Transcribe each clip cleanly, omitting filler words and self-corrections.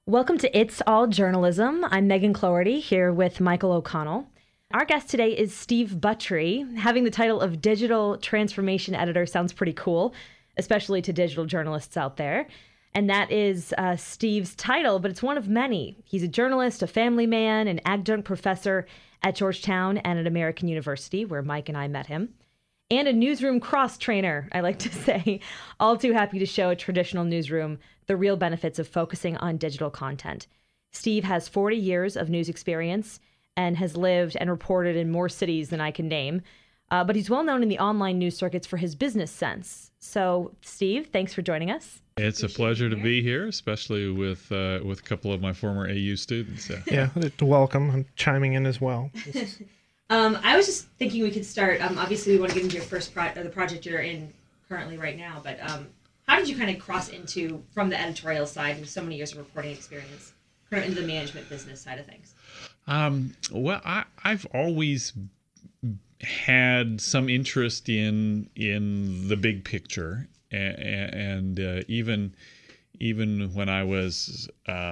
Welcome to It's All Journalism. I'm Megan Cloherty here with Michael O'Connell. Our guest today is Steve Buttrey. Having the title of Digital Transformation Editor sounds pretty cool, especially to digital journalists out there. And that is Steve's title, but it's one of many. He's a journalist, a family man, an adjunct professor at Georgetown and at American University, where Mike and I met him, and a newsroom cross trainer, I like to say. All too happy to show a traditional newsroom the real benefits of focusing on digital content. Steve has 40 years of news experience and has lived and reported in more cities than I can name. But he's well known in the online news circuits for his business sense. So, Steve, thanks for joining us. It's a pleasure to be here, especially with a couple of my former AU students. Yeah, welcome. I'm chiming in as well. I was just thinking we could start. Obviously, we want to get into your first the project you're in currently right now. But how did you kind of cross into from the editorial side with so many years of reporting experience, kind of into the management business side of things? Well, I've always had some interest in the big picture, and even when I was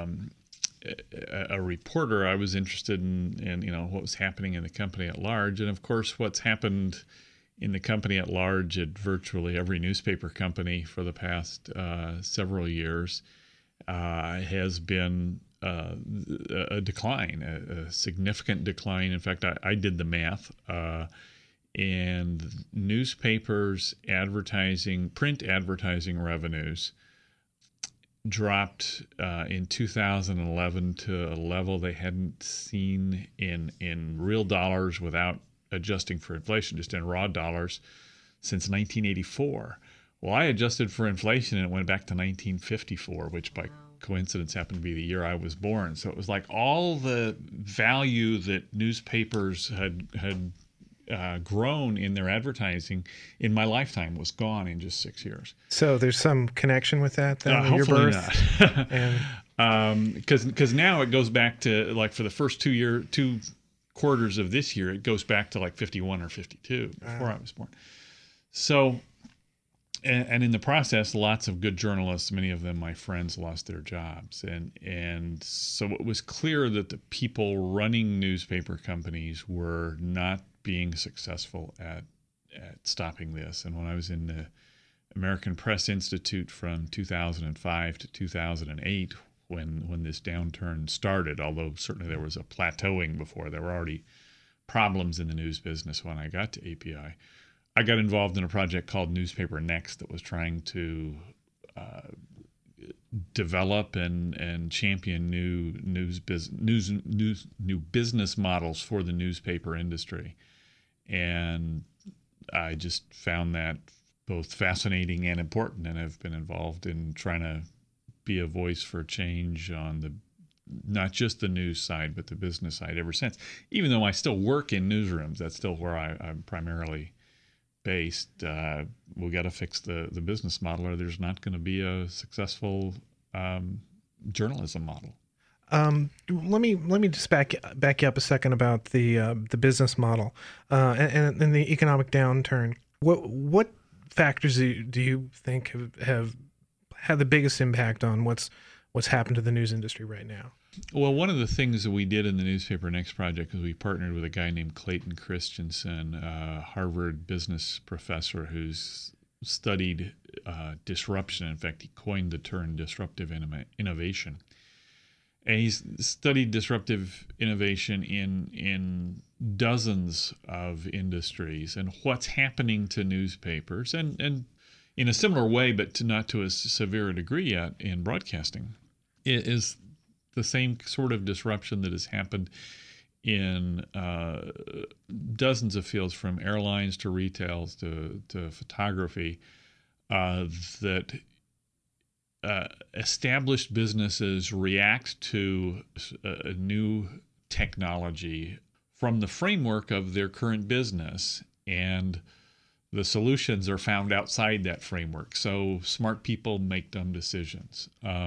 a reporter, I was interested in what was happening in the company at large, and of course, what's happened in the company at large at virtually every newspaper company for the past several years has been a decline, a significant decline. In fact, I did the math, and newspapers print advertising revenues dropped in 2011 to a level they hadn't seen in real dollars without adjusting for inflation, just in raw dollars, since 1984. Well, I adjusted for inflation and it went back to 1954, which by coincidence happened to be the year I was born. So it was like all the value that newspapers had grown in their advertising in my lifetime was gone in just 6 years. So there's some connection with that then, with your Hopefully birth? not. Because now it goes back to, like, for the first two quarters of this year, it goes back to like 51 or 52 before I was born. So, and in the process, lots of good journalists, many of them my friends, lost their jobs. And so it was clear that the people running newspaper companies were not being successful at stopping this. And when I was in the American Press Institute from 2005 to 2008, when this downturn started, although certainly there was a plateauing before, there were already problems in the news business when I got to API. I got involved in a project called Newspaper Next that was trying to develop and champion new business models for the newspaper industry. And I just found that both fascinating and important, and have been involved in trying to be a voice for change on not just the news side, but the business side ever since. Even though I still work in newsrooms, that's still where I'm primarily based. We got to fix the business model, or there's not going to be a successful journalism model. Let me just back you up a second about the business model and the economic downturn. What factors do you think have had the biggest impact on what's happened to the news industry right now? Well, one of the things that we did in the Newspaper Next project is we partnered with a guy named Clayton Christensen, a Harvard business professor who's studied disruption. In fact, he coined the term disruptive innovation. And he's studied disruptive innovation in dozens of industries and what's happening to newspapers, and in a similar way, but not to as severe a degree yet in broadcasting, is the same sort of disruption that has happened in dozens of fields, from airlines to retail to photography, that established businesses react to a new technology from the framework of their current business, and the solutions are found outside that framework. So smart people make dumb decisions.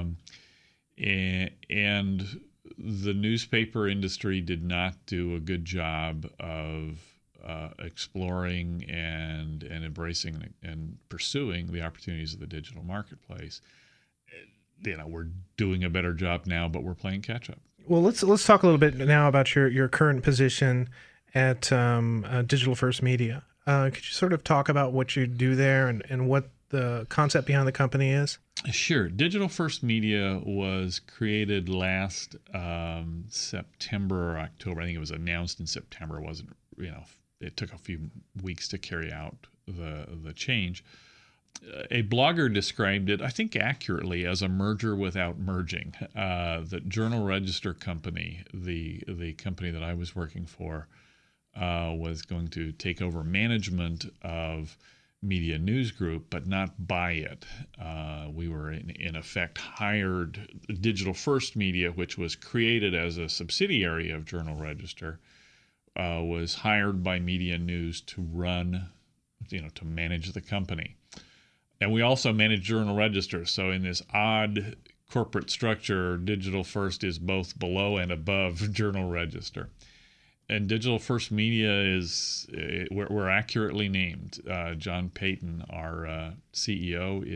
And the newspaper industry did not do a good job of exploring and embracing and pursuing the opportunities of the digital marketplace. we're doing a better job now, but we're playing catch up. Well, let's talk a little bit now about your current position at Digital First Media. Could you sort of talk about what you do there and what the concept behind the company is? Sure. Digital First Media was created last September or October. I think it was announced in September. It wasn't, it took a few weeks to carry out the change. A blogger described it, I think accurately, as a merger without merging. The Journal Register company, the company that I was working for, was going to take over management of Media News Group, but not buy it. We were in effect hired. Digital First Media, which was created as a subsidiary of Journal Register, was hired by Media News to run, to manage the company. And we also manage Journal Register. So in this odd corporate structure, Digital First is both below and above Journal Register. And Digital First Media we're accurately named. John Payton, our CEO,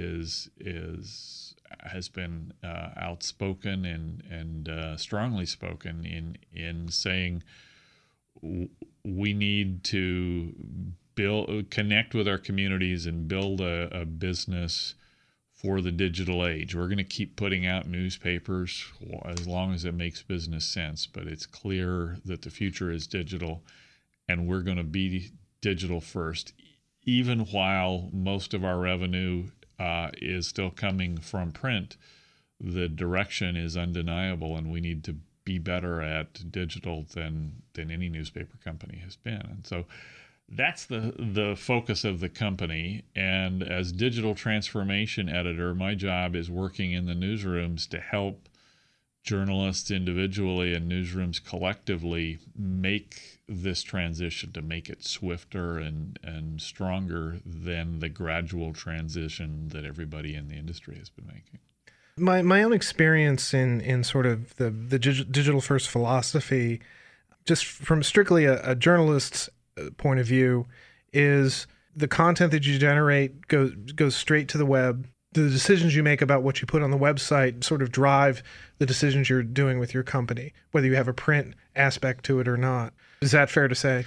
has been outspoken and strongly spoken in saying we need to connect with our communities and build a business for the digital age. We're going to keep putting out newspapers as long as it makes business sense, but it's clear that the future is digital, and we're going to be digital first, even while most of our revenue is still coming from print. The direction is undeniable, and we need to be better at digital than any newspaper company has been. And so that's the focus of the company. And as digital transformation editor, my job is working in the newsrooms to help journalists individually and newsrooms collectively make this transition, to make it swifter and stronger than the gradual transition that everybody in the industry has been making. My own experience in sort of the digital first philosophy, just from strictly a journalist's point of view, is the content that you generate goes straight to the web. The decisions you make about what you put on the website sort of drive the decisions you're doing with your company, whether you have a print aspect to it or not. Is that fair to say?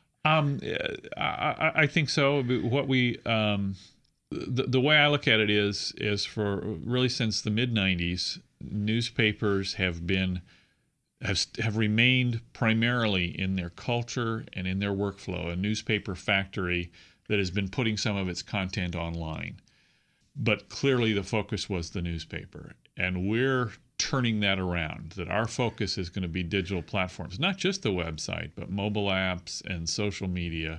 I think so. What we the way I look at it is for really since the mid-90s, newspapers have remained primarily in their culture and in their workflow, a newspaper factory that has been putting some of its content online. But clearly the focus was the newspaper. And we're turning that around, that our focus is going to be digital platforms, not just the website, but mobile apps and social media,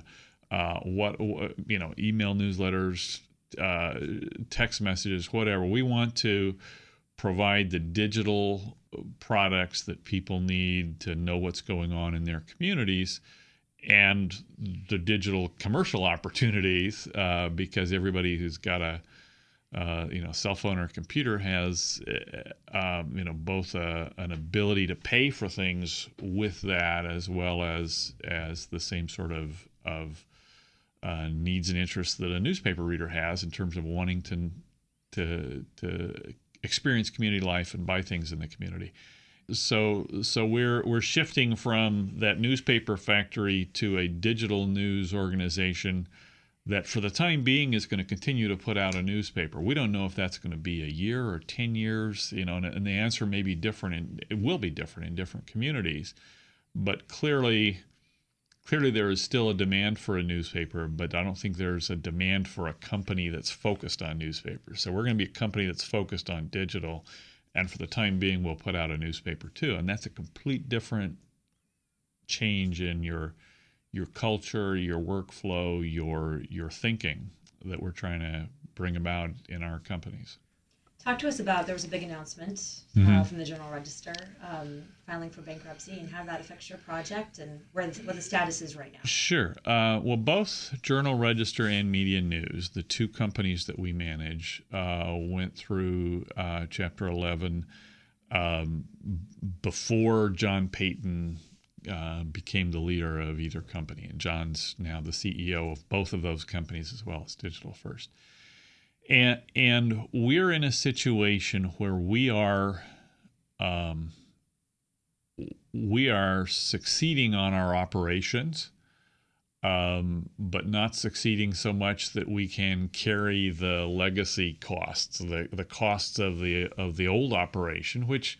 email newsletters, text messages, whatever. We want to provide the digital products that people need to know what's going on in their communities, and the digital commercial opportunities, because everybody who's got a cell phone or computer has both an ability to pay for things with that, as well as the same sort of needs and interests that a newspaper reader has in terms of wanting to experience community life and buy things in the community. So we're shifting from that newspaper factory to a digital news organization that for the time being is going to continue to put out a newspaper. We don't know if that's going to be a year or 10 years, and the answer may be different, and it will be different in different communities. But clearly there is still a demand for a newspaper, but I don't think there's a demand for a company that's focused on newspapers. So we're going to be a company that's focused on digital, and for the time being, we'll put out a newspaper too. And that's a complete different change in your culture, your workflow, your thinking that we're trying to bring about in our companies. Talk to us about, there was a big announcement from the Journal Register filing for bankruptcy, and how that affects your project and what the status is right now. Sure. Well, both Journal Register and Media News, the two companies that we manage, went through Chapter 11 before John Payton became the leader of either company. And John's now the CEO of both of those companies, as well as Digital First. And we're in a situation where um, we are succeeding on our operations, but not succeeding so much that we can carry the legacy costs, the costs of the old operation, which,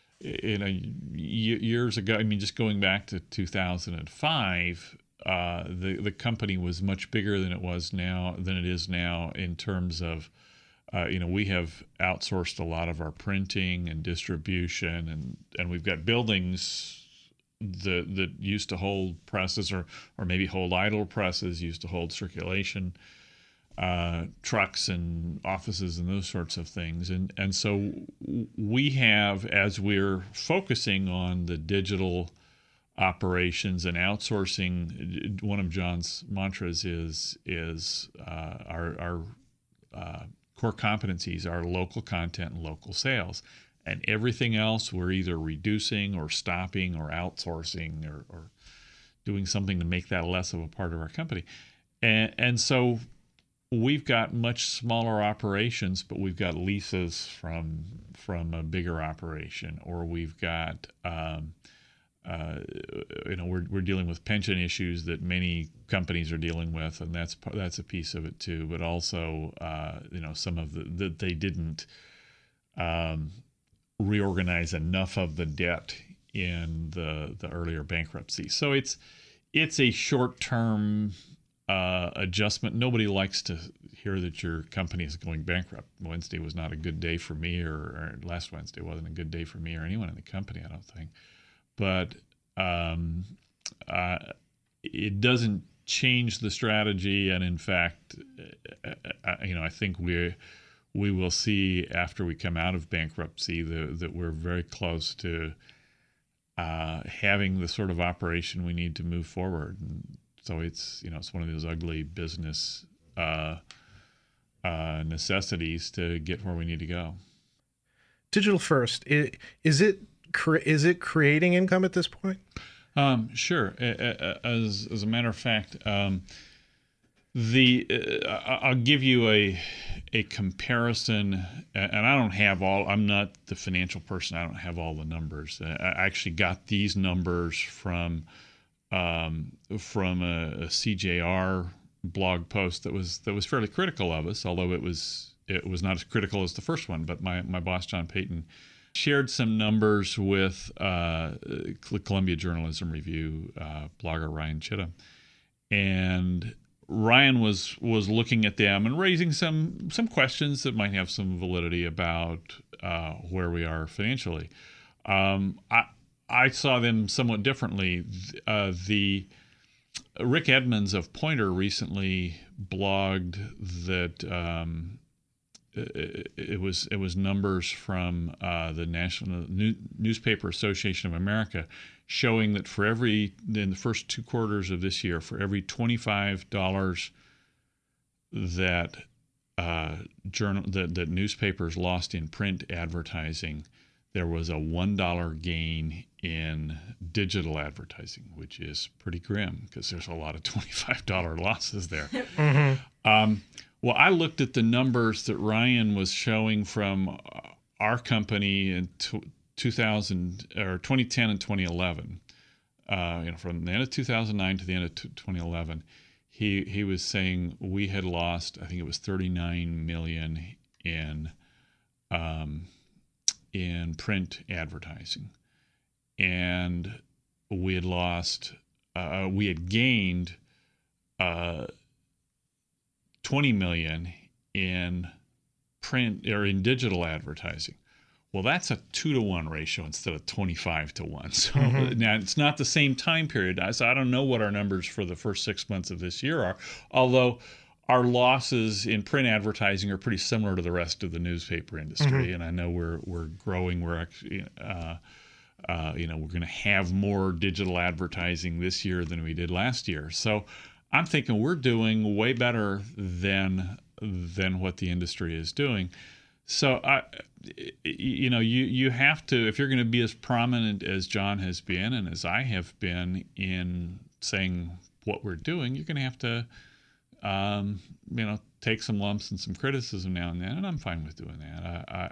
years ago, I mean, just going back to 2005, the company was much bigger than it is now in terms of, we have outsourced a lot of our printing and distribution, and we've got buildings that used to hold presses, or maybe hold idle presses, used to hold circulation trucks and offices and those sorts of things. And so we have, as we're focusing on the digital operations and outsourcing, one of John's mantras is our core competencies are local content and local sales. And everything else we're either reducing or stopping or outsourcing or doing something to make that less of a part of our company. And so we've got much smaller operations, but we've got leases from a bigger operation, or we've got we're dealing with pension issues that many companies are dealing with, and that's a piece of it too. But also, some of that they didn't reorganize enough of the debt in the earlier bankruptcy. So it's a short-term adjustment. Nobody likes to hear that your company is going bankrupt. Wednesday was not a good day for me, or last Wednesday wasn't a good day for me or anyone in the company, I don't think. But it doesn't change the strategy, and in fact, I think we will see after we come out of bankruptcy that we're very close to having the sort of operation we need to move forward. And so it's one of those ugly business necessities to get where we need to go. Digital first, is it creating income at this point? Sure. As a matter of fact, I'll give you a comparison, and I'm not the financial person. I don't have all the numbers. I actually got these numbers from a CJR blog post that was fairly critical of us, although it was not as critical as the first one. But my boss, John Payton, shared some numbers with Columbia Journalism Review blogger Ryan Chittum, and Ryan was looking at them and raising some questions that might have some validity about where we are financially. I saw them somewhat differently. The Rick Edmonds of Poynter recently blogged that it was numbers from the National Newspaper Association of America showing that in the first 2 quarters of this year, for every $25 that that newspapers lost in print advertising, there was a $1 gain in digital advertising, which is pretty grim because there's a lot of $25 losses there. Mm-hmm. Well, I looked at the numbers that Ryan was showing from our company in 2010 and 2011. From the end of 2009 to the end of 2011, he was saying we had lost, I think it was $39 million in print advertising, and we had gained $20 million in print or in digital advertising. Well, that's a 2-to-1 ratio instead of 25-to-1. So Now it's not the same time period. So I don't know what our numbers for the first 6 months of this year are, although our losses in print advertising are pretty similar to the rest of the newspaper industry. And I know we're growing. We're actually, we're going to have more digital advertising this year than we did last year. So I'm thinking we're doing way better than what the industry is doing. So you have to, if you're going to be as prominent as John has been and as I have been in saying what we're doing, you're going to have to take some lumps and some criticism now and then, and I'm fine with doing that.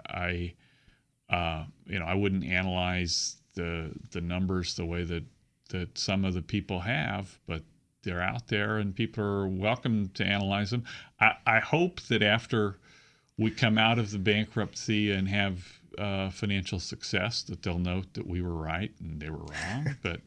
I wouldn't analyze the numbers the way that some of the people have, but they're out there and people are welcome to analyze them. I hope that after we come out of the bankruptcy and have financial success, that they'll note that we were right and they were wrong. But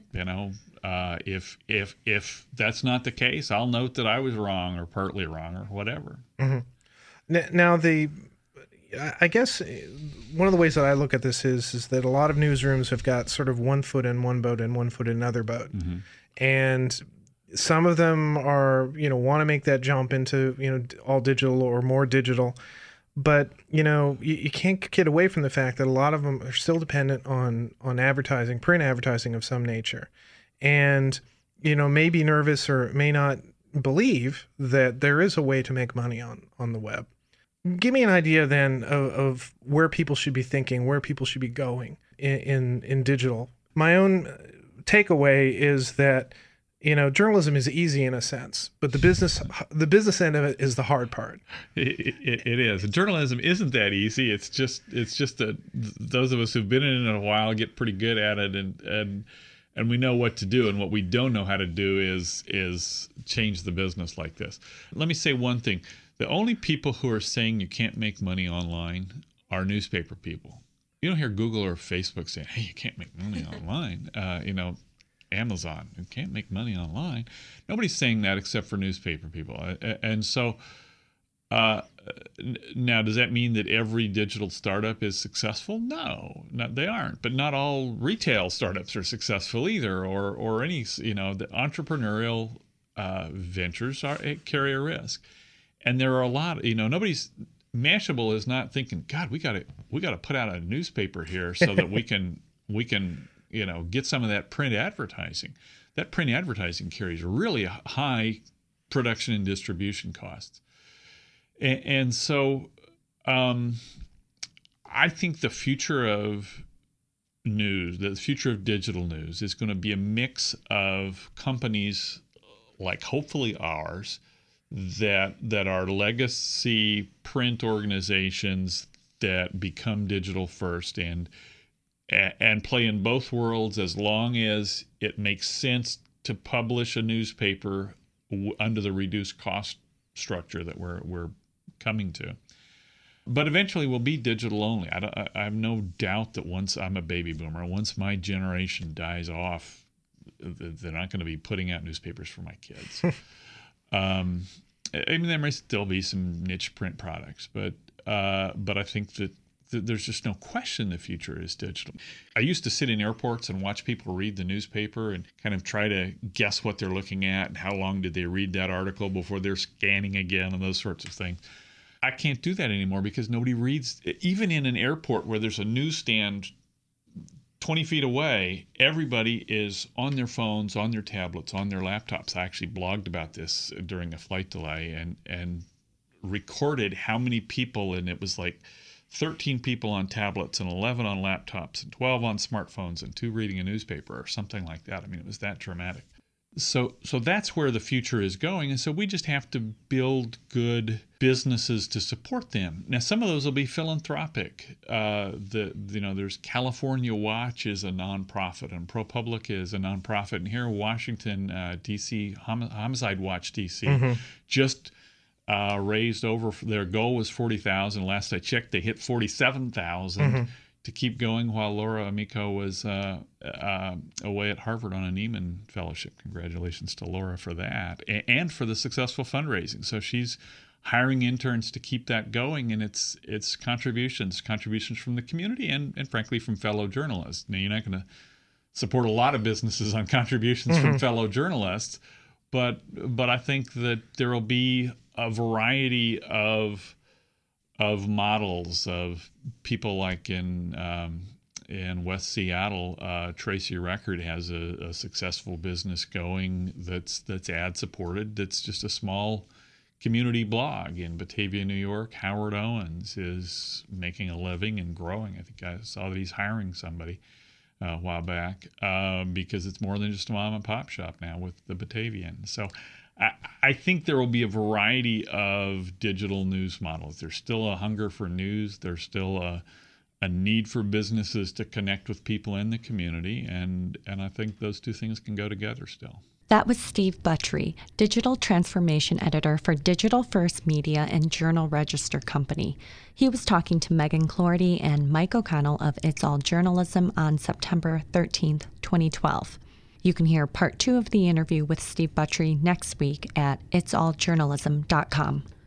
if that's not the case, I'll note that I was wrong or partly wrong or whatever. Now, I guess one of the ways that I look at this is that a lot of newsrooms have got sort of one foot in one boat and one foot in another boat, and some of them are want to make that jump into all digital or more digital. But, you can't get away from the fact that a lot of them are still dependent on advertising, print advertising of some nature. And, may be nervous or may not believe that there is a way to make money on the web. Give me an idea then of where people should be thinking, where people should be going in digital. My own takeaway is that, journalism is easy in a sense, but the business end of it is the hard part. It is. Journalism isn't that easy. It's just that those of us who've been in it a while get pretty good at it, and we know what to do. And what we don't know how to do is change the business like this. Let me say one thing: the only people who are saying you can't make money online are newspaper people. You don't hear Google or Facebook saying, "Hey, you can't make money online." Amazon, you can't make money online. Nobody's saying that except for newspaper people. And so now, does that mean that every digital startup is successful? No, they aren't. But not all retail startups are successful either, or any, the entrepreneurial ventures carry a risk. And there are a lot, Mashable is not thinking, God, we got to put out a newspaper here so that we can get some of that print advertising. That print advertising carries really high production and distribution costs. And so I think the future of news, the future of digital news, is going to be a mix of companies like hopefully ours that are legacy print organizations that become digital first and play in both worlds as long as it makes sense to publish a newspaper under the reduced cost structure that we're coming to. But eventually we'll be digital only. I have no doubt that once I'm a baby boomer, once my generation dies off, they're not going to be putting out newspapers for my kids. There may still be some niche print products, but I think that there's just no question the future is digital. I used to sit in airports and watch people read the newspaper and kind of try to guess what they're looking at and how long did they read that article before they're scanning again and those sorts of things. I can't do that anymore because nobody reads. Even in an airport where there's a newsstand 20 feet away, everybody is on their phones, on their tablets, on their laptops. I actually blogged about this during a flight delay and recorded how many people, and it was like 13 people on tablets and 11 on laptops and 12 on smartphones and 2 reading a newspaper or something like that. I mean, it was that dramatic. So that's where the future is going. And so we just have to build good businesses to support them. Now, some of those will be philanthropic. There's California Watch is a nonprofit and ProPublica is a nonprofit. And here in Washington, D.C., Homicide Watch D.C. just raised over, their goal was 40,000. Last I checked, they hit 47,000 to keep going while Laura Amico was away at Harvard on a Neiman Fellowship. Congratulations to Laura for that and for the successful fundraising. So she's hiring interns to keep that going, and it's contributions from the community and frankly from fellow journalists. Now, you're not going to support a lot of businesses on contributions from fellow journalists, but I think that there will be a variety of models of people like in West Seattle. Tracy Record has a successful business going that's ad supported. That's just a small community blog in Batavia, New York. Howard Owens is making a living and growing. I think I saw that he's hiring somebody a while back because it's more than just a mom and pop shop now with the Batavian. So I think there will be a variety of digital news models. There's still a hunger for news. There's still a need for businesses to connect with people in the community, and I think those two things can go together still. That was Steve Buttrey, Digital Transformation Editor for Digital First Media and Journal Register Company. He was talking to Megan Cloherty and Mike O'Connell of It's All Journalism on September 13th, 2012. You can hear part 2 of the interview with Steve Buttrey next week at itsalljournalism.com.